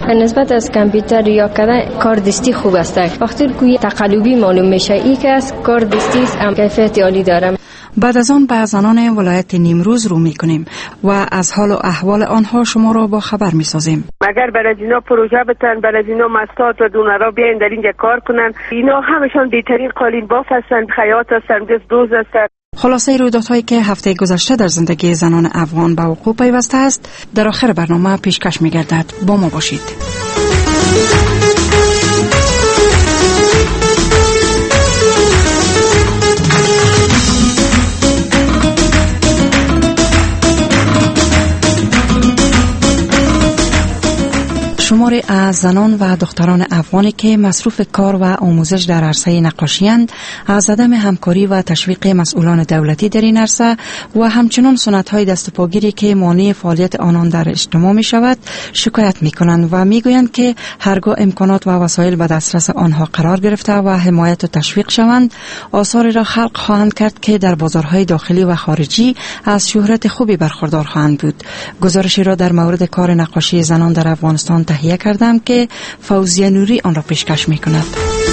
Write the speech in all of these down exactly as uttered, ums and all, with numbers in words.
نسبت از کامپیوتر یا کردن کار دستی خوب است. وقتی که تقلبی معلوم میشه ای که از کار دستی هم کیفیت عالی داره. بعد از آن به زنان ولایت نیمروز رو می کنیم و از حال و احوال آنها شما را با خبر می سازیم. اگر برای اینا پروژه بتن، برای اینا مستات و دونرا بیاین در اینجا کار کنن، اینا همشون بهترین قالین باف هستند، خیاط هستند، دست دوز هستند. خلاصه رویدادهایی که هفته گذشته در زندگی زنان افغان به وقوع پیوسته است در آخر برنامه پیشکش می گردد. با ما باشید. شماری از زنان و دختران افغانی که مصروف کار و آموزش در عرصه نقاشی‌اند از عدم همکاری و تشویق مسئولان دولتی در این عرصه و همچنین سنت‌های دست و پاگیری که مانع فعالیت آنان در اجتماع می‌شود شکایت می‌کنند و می‌گویند که هرگاه امکانات و وسایل به دسترس آنها قرار گرفته و حمایت و تشویق شوند آثاری را خلق خواهند کرد که در بازارهای داخلی و خارجی از شهرت خوبی برخوردار خواهند بود. گزارشی را در مورد کار نقاشی زنان در افغانستان تهیه کردم که فوزیه نوری آن را پیشکش می کند.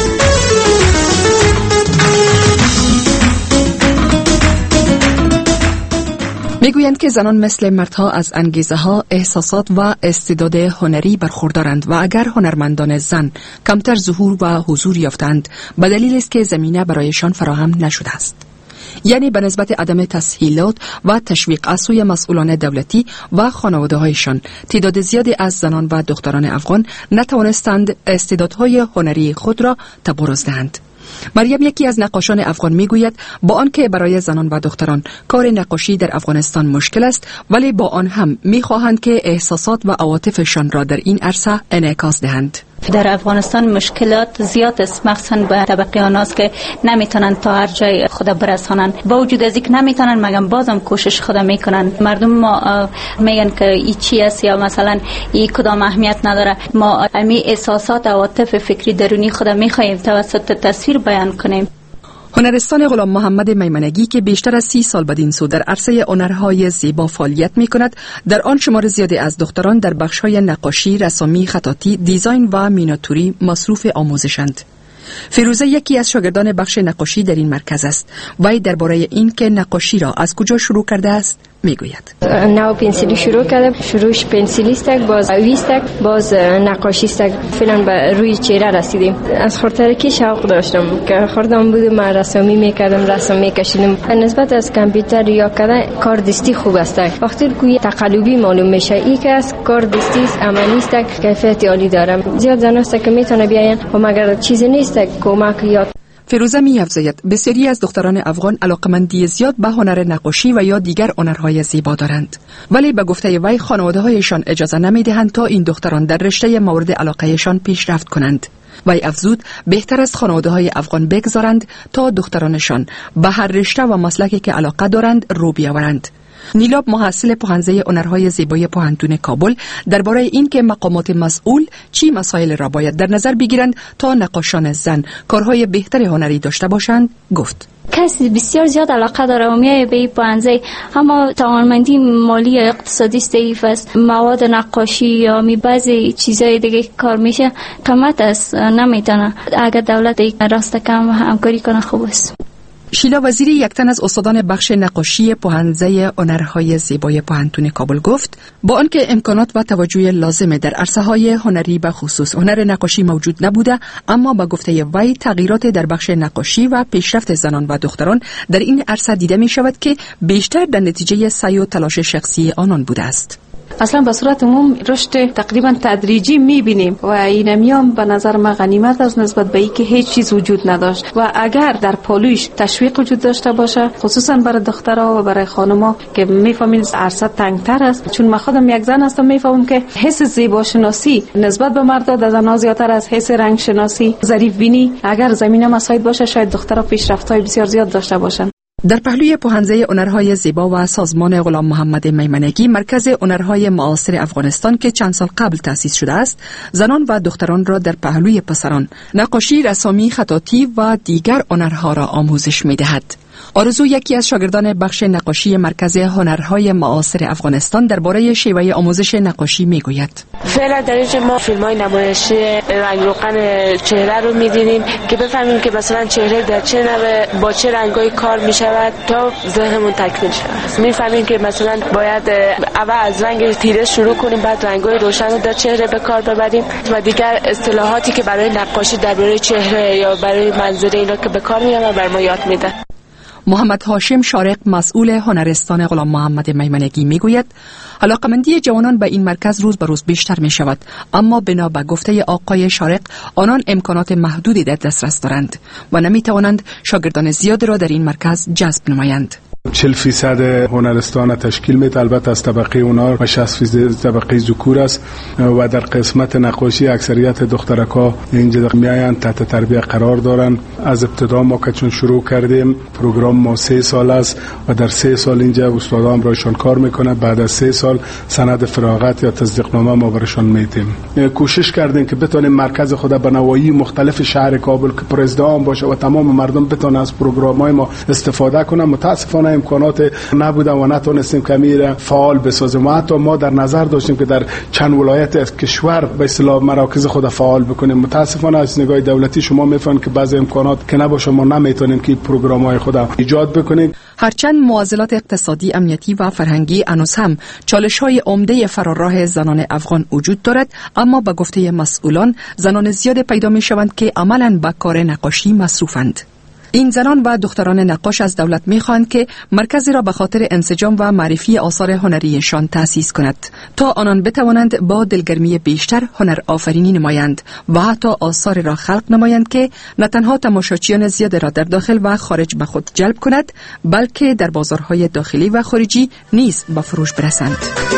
میگویند که زنان مثل مردها از انگیزه ها، احساسات و استعداد هنری برخوردارند و اگر هنرمندان زن کمتر ظهور و حضور یافتند به دلیل است که زمینه برایشان فراهم نشده است. یعنی به نسبت عدم تسهیلات و تشویق از سوی مسئولان دولتی و خانواده‌هایشان تعداد زیادی از زنان و دختران افغان نتوانستند استعدادهای هنری خود را تبارز دهند. مریم یکی از نقاشان افغان میگوید با آنکه برای زنان و دختران کار نقاشی در افغانستان مشکل است ولی با آن هم میخواهند که احساسات و عواطفشان را در این عرصه انعکاس دهند. در افغانستان مشکلات زیاد است، مخصوصا به طبقه آناس که نمیتونن تا هر جای خود برسانن. با وجود از اینکه نمیتونن مگم بازم کوشش خود میکنن. مردم ما میگن که ای چی است یا مثلا ای کدام اهمیت نداره. ما امی احساسات و عواطف فکری درونی خود میخوایم توسط تصویر بیان کنیم. هنرستان غلام محمد میمنگی که بیشتر از سی سال بدین سو در عرصه هنرهای زیبا فعالیت می کند، در آن شمار زیادی از دختران در بخش‌های نقاشی، رسامی، خطاطی، دیزاین و مینیاتوری مصروف آموزشند. فیروزه یکی از شاگردان بخش نقاشی در این مرکز است. وی درباره این که نقاشی را از کجا شروع کرده است میگوید. نو پنسیلی شروع کردم، شروعش پنسیلیستک، باز ویستک، باز نقاشیستک، فعلا به روی چهره رسیدیم. از خردترکی شوق داشتم که خردم بود، من رسامی میکردم، رسم میکشیدم. نسبت از کامپیوتر یا کردن کار دستی خوب است. وقتی که تقلبی معلوم میشه ای که از کار دستی عملی است کیفیت عالی داره. زیاد زن است که میتونه بیاین و مگر چیزی نیست کمک یاد. فیروزه می‌افزاید بسیاری از دختران افغان علاقمندی زیاد به هنر نقاشی و یا دیگر هنرهای زیبا دارند، ولی به گفته وی خانواده‌هایشان اجازه نمی‌دهند تا این دختران در رشته مورد علاقه‌شان پیشرفت کنند. وی افزود بهتر است خانواده‌های افغان بگذارند تا دخترانشان به هر رشته و مسلکی که علاقه دارند رو بیاورند. نیلاب محصل پوهنځی هنرهای زیبای پوهنتون کابل درباره این که مقامات مسئول چی مسائل را باید در نظر بگیرند تا نقاشان زن کارهای بهتر هنری داشته باشند گفت. کسی بسیار زیاد علاقه داره و میایه به این پوهنځی، اما توانمندی مالی یا اقتصادی ضعیف است. مواد نقاشی یا می بعضی چیزای دیگه کار میشه کمت است، نمیتونه. اگر دولت راست کم همکاری کنه خوب است. شیلا وزیری یک تن از استادان بخش نقاشی پوهنځی هنرهای زیبای پوهنتون کابل گفت با آنکه امکانات و توجه لازم در عرصه‌های هنری به خصوص هنر نقاشی موجود نبوده، اما با گفته وی تغییرات در بخش نقاشی و پیشرفت زنان و دختران در این عرصه دیده می شود که بیشتر در نتیجه سعی و تلاش شخصی آنان بوده است. اصلا به صورت عموم رشد تقریبا تدریجی میبینیم و این میام به نظر ما غنیمت از نسبت به اینکه هیچ چیز وجود نداشت و اگر در پالویش تشویق وجود داشته باشه، خصوصا برای دخترها و برای خانم‌ها که میفهمین عرصه تنگتر است، چون من خودم یک زن هستم میفهمم که حس زیبا شناسی نسبت به مردا در زن‌ها زیادتر از حس رنگ شناسی، ظریف بینی. اگر زمینه مساعد باشه شاید دخترها پیشرفت‌های بسیار زیاد داشته باشن. در پهلوی پوهنځی هنرهای زیبا و سازمان غلام محمد میمنگی مرکز هنرهای معاصر افغانستان که چند سال قبل تأسیس شده است، زنان و دختران را در پهلوی پسران نقاشی، رسامی، خطاطی و دیگر هنرها را آموزش می‌دهد. آرزو یکی از شاگردان بخش نقاشی مرکز هنرهای معاصر افغانستان درباره شیوه آموزش نقاشی میگوید. فعلا در اینجا ما فیلم‌های نمایشی رنگ روغن چهره رو می‌بینیم که بفهمیم که مثلا چهره در چه نوع با چه رنگ‌های کار می‌شود تا ذهنمون تکمیل شود. می‌فهمیم که مثلا باید اول از رنگ تیره شروع کنیم، بعد رنگ‌های روشن رو در چهره به کار ببریم و دیگر اصطلاحاتی که برای نقاشی درباره چهره یا برای منظره اینا که به کار می‌برن بر ما یاد میدن. محمد هاشم شارق مسئول هنرستان غلام محمد میمنگی میگوید علاقمندی جوانان به این مرکز روز به روز بیشتر می شود، اما بنا به گفته آقای شارق آنان امکانات محدودی در دسترس دارند و نمی توانند شاگردان زیاد را در این مرکز جذب نمایند. چهل فیصد هنرستان تشکیل میده، البته از طبقه اونا و شصت فیصد طبقه ذکور است و در قسمت نقاشی اکثریت دخترکا اینجا میآیند تحت تربیت قرار دارن. از ابتدا ما که چون شروع کردیم پروگرام ما سه سال است و در سه سال اینجا استادان برایشان کار میکنه، بعد از سه سال سند فراغت یا تصدیقنامه ما برایشان میدیم. کوشش کردیم که بتونیم مرکز خود به نواحی مختلف شهر کابل که پرزدام باشه و تمام مردم بتونن از پروگرام‌های ما استفاده کنن. متاسفانه امکانات نبوده و نتونستیم کمی را فعال بسازیم و حتی ما در نظر داشتیم که در چند ولایت از کشور به اصطلاح مراکز خود فعال بکنیم. متاسفانه از نگاه دولتی شما میفهمید که بعضی امکانات که نباشه ما نمیتونیم که پروگرام‌های خود ایجاد بکنیم. هرچند معضلات اقتصادی، امنیتی و فرهنگی هنوز هم چالش‌های عمده فراراه زنان افغان وجود دارد، اما به گفته مسئولان زنان زیاد پیدا می‌شوند که عملاً به کار نقاشی مصروفند. این زنان و دختران نقاش از دولت می‌خواهند که مرکزی را به خاطر انسجام و معرفی آثار هنریشان تأسیس کند تا آنان بتوانند با دلگرمی بیشتر هنر آفرینی نمایند و حتی آثار را خلق نمایند که نه تنها تماشاچیان زیاد را در داخل و خارج به خود جلب کند، بلکه در بازارهای داخلی و خارجی نیز به فروش برسند.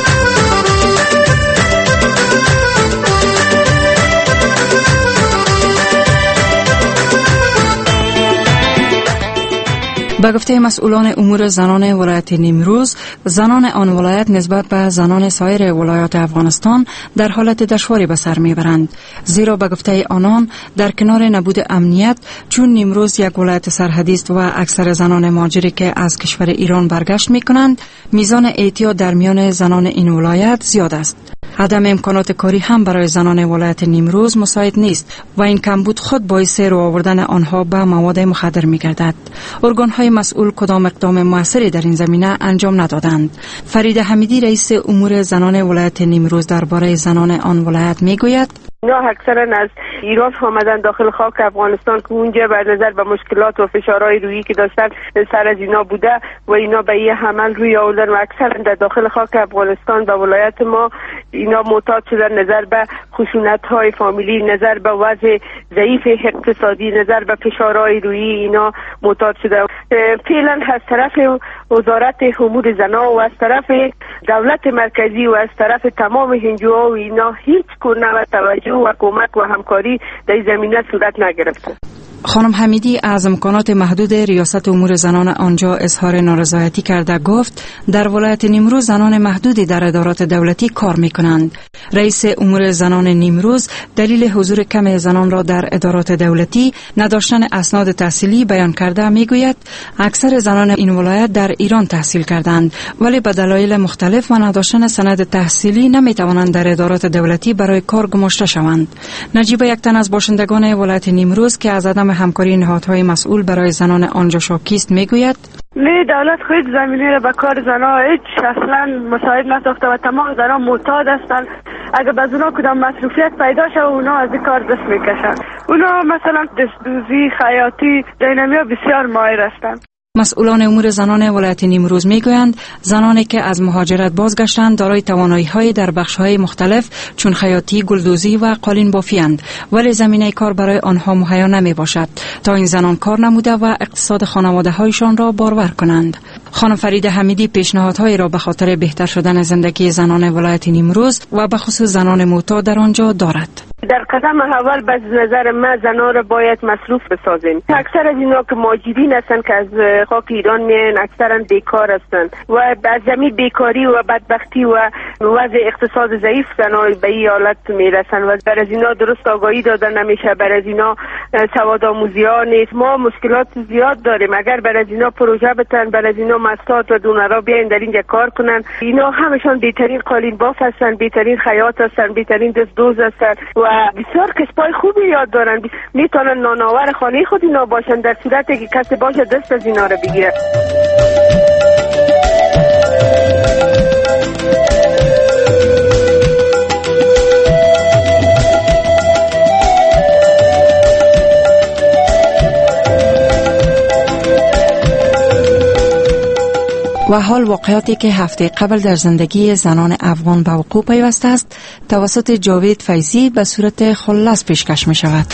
به گفته مسئولان امور زنان ولایت نیمروز، زنان آن ولایت نسبت به زنان سایر ولایات افغانستان در حالت دشواری به سر میبرند، زیرا به گفته آنان در کنار نبود امنیت، چون نیمروز یک ولایت سرحدی است و اکثر زنان مهاجری که از کشور ایران برگشت میکنند، میزان اعتیاد در میان زنان این ولایت زیاد است. عدم امکانات کاری هم برای زنان ولایت نیمروز مساعد نیست و این کمبود خود باعث رو آوردن آنها به مواد مخدر می‌گردد. ارگان‌های مسئول کدام اقدام موثری در این زمینه انجام ندادند. فرید حمیدی رئیس امور زنان ولایت نیمروز درباره زنان آن ولایت میگوید: اینا اکثرا از ایران آمدن داخل خاک افغانستان که اونجا بر نظر به مشکلات و فشارهای روحی که داشتن سر از اینا بوده و اینا به این حمل روی آوردن و اکثرا در داخل خاک افغانستان به ولایت ما اینا معتاد شدن نظر به خشونت‌های فامیلی، نظر به وضع ضعیف اقتصادی، نظر به فشارهای روحی اینا معتاد شده. فعلا از طرف وزارت امور زنان و از طرف دولت مرکزی و از طرف تمام هنجوها و اینا هیچ گونه توجه و کمک و همکاری در زمینه صورت نگرفته. خانم حمیدی از امکانات محدود ریاست امور زنان آنجا اظهار نارضایتی کرده گفت در ولایت نیمروز زنان محدودی در ادارات دولتی کار می کنند. رئیس امور زنان نیمروز دلیل حضور کم زنان را در ادارات دولتی نداشتن اسناد تحصیلی بیان کرده می گوید اکثر زنان این ولایت در ایران تحصیل کردند ولی به دلایل مختلف و نداشتن سند تحصیلی نمی توانند در ادارات دولتی برای کار گماشته شوند. نجیب یک تن از باشندگان ولایت نیمروز که از عدم همکاری نهادهای مسئول برای زنان آنجا شاکی است میگوید: نه، دولت خود زمینه را به کار زنان هیچ اصلا مساعد نساخته و تمام زنان معتاد هستند. اگر به اونا کدام مصروفیت پیدا شه اونا از این کار دست میکشند. اونا مثلا دستدوزی، خیاطی، دینامیا بسیار ماهر هستند. مسئولان امور زنان ولایت نیمروز میگویند زنانی که از مهاجرت بازگشتند دارای توانایی‌های در بخش‌های مختلف چون خیاطی، گلدوزی و قالین بافی‌اند ولی زمینه کار برای آنها مهیا نمیباشد تا این زنان کار نموده و اقتصاد خانواده‌هایشان را بارور کنند. خانم فرید حمیدی پیشنهادهایی را به خاطر بهتر شدن زندگی زنان ولایت نیمروز و به خصوص زنان معتاد در آنجا دارد. در قدم اول به نظر من زنان را باید مصروف بسازیم. اکثر از اینا که ماجرین هستند که از خاک ایران میان اکثرا بیکار هستند و از زمین بیکاری و بدبختی و وضع اقتصاد ضعیف زنان به این حالت میرسند و بر از اینا درست آگاهی داده نمیشه، بر از اینا سواد آموزی ها نیست. ما مشکلات زیاد داریم. اگر بر از اینا پروژه بتن، بر از اینا مستاد و دونرا بیاین در اینجا کار کنن، اینا همشان بهترین قالین باف هستن، بهترین خیاط هستن، بهترین دست دوز هستن و بسیار کسبای خوبی یاد دارن. میتونن نانآور خانه خود اینا باشن در صورتی که کسی باشه دست از اینا رو بگیره. و حال واقعاتی که هفته قبل در زندگی زنان افغان به وقوع پیوسته است توسط جاوید فیضی به صورت خلاص پیشکش می شود.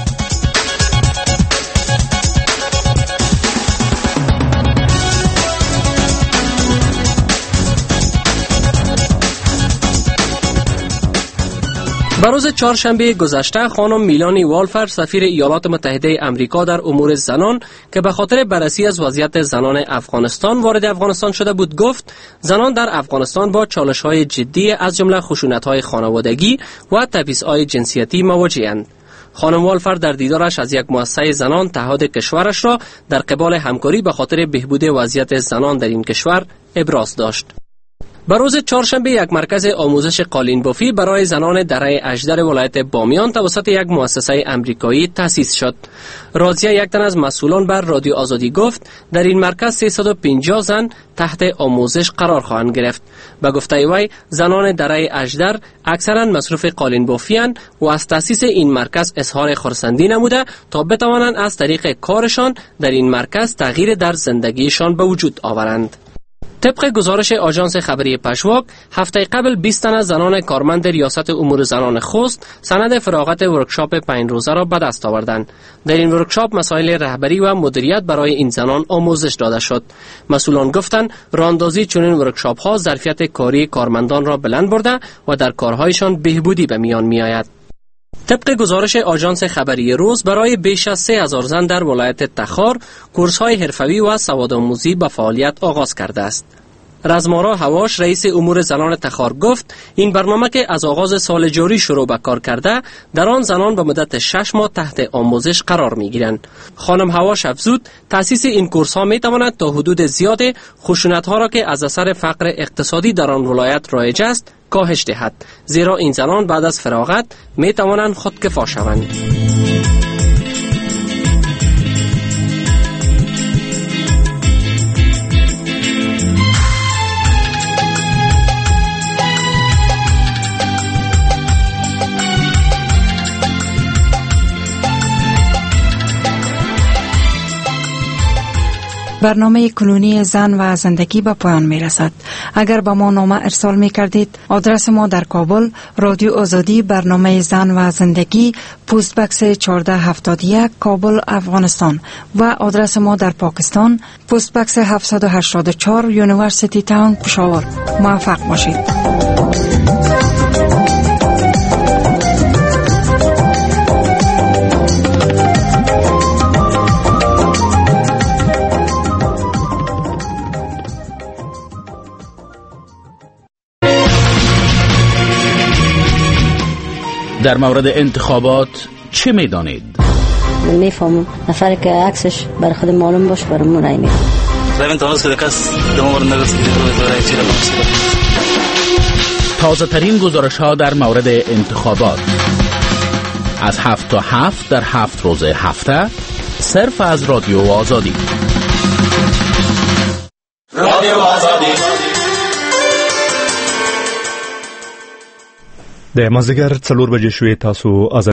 بروز چهارشنبه گذشته خانم میلانی والفر سفیر ایالات متحده امریکا در امور زنان که به خاطر بررسی از وضعیت زنان افغانستان وارد افغانستان شده بود گفت زنان در افغانستان با چالش‌های جدی از جمله خشونت‌های خانوادگی و تبعیض‌های جنسیتی مواجه‌اند. خانم والفر در دیدارش از یک مؤسسه زنان اتحاد کشورش را در قبال همکاری به خاطر بهبود وضعیت زنان در این کشور ابراز داشت. به روز چهارشنبه یک مرکز آموزش قالین‌بافی برای زنان دره اژدر ولایت بامیان توسط یک مؤسسه آمریکایی تأسیس شد. راضیه یک تن از مسئولان بر رادیو آزادی گفت در این مرکز سیصد و پنجاه زن تحت آموزش قرار خواهند گرفت. به گفته وی زنان دره اژدر اکثرا مصروف قالین‌بافی اند و از تأسیس این مرکز اظهار خرسندی نموده تا بتوانند از طریق کارشان در این مرکز تغییر در زندگیشان به وجود آورند. طبق گزارش آژانس خبری پشواک هفته قبل بیست تن از زنان کارمند ریاست امور زنان خوست سند فراغت ورکشاپ پنج روزه را به دست آوردند. در این ورکشاپ مسائل رهبری و مدیریت برای این زنان آموزش داده شد. مسئولان گفتند راهاندازی چنین ورکشاپ ها ظرفیت کاری کارمندان را بلند برده و در کارهایشان بهبودی به میان می آید. طبق گزارش آژانس خبری روز برای بیش از سه هزار زن در ولایت تخار کورس‌های حرفوی و سوادآموزی به فعالیت آغاز کرده است. رزمارا هواش رئیس امور زنان تخار گفت این برنامه که از آغاز سال جاری شروع به کار کرده در آن زنان به مدت شش ماه تحت آموزش قرار می گیرند. خانم هواش افزود تأسیس این کورس ها می تواند تا حدود زیاد خشونت ها را که از اثر فقر اقتصادی در آن ولایت رایج است کاهش دهد، زیرا این زنان بعد از فراغت می توانند خودکفا شوند. برنامه کلونی زن و زندگی به پایان می رسد. اگر به ما نامه ارسال می کردید آدرس ما در کابل رادیو آزادی برنامه زن و زندگی پست بکس چهارده هفتاد و یک کابل افغانستان و آدرس ما در پاکستان پست بکس هفتصد و هشتاد و چهار یونیورسیتی تاون پشاور. موفق باشید. در مورد انتخابات چه می‌دانید؟ میفهمم نفر که عکسش بر خود معلوم باشه برامون رای میده. دارن تونس که کس دمور نگست که تو رای چیره باشه. تازه ترین گزارش ها در مورد انتخابات از هفت تا هفت در هفت روز هفته صرف از رادیو آزادی. رادیو آزادی. د مازدیګر څلور بجې شوې تاسو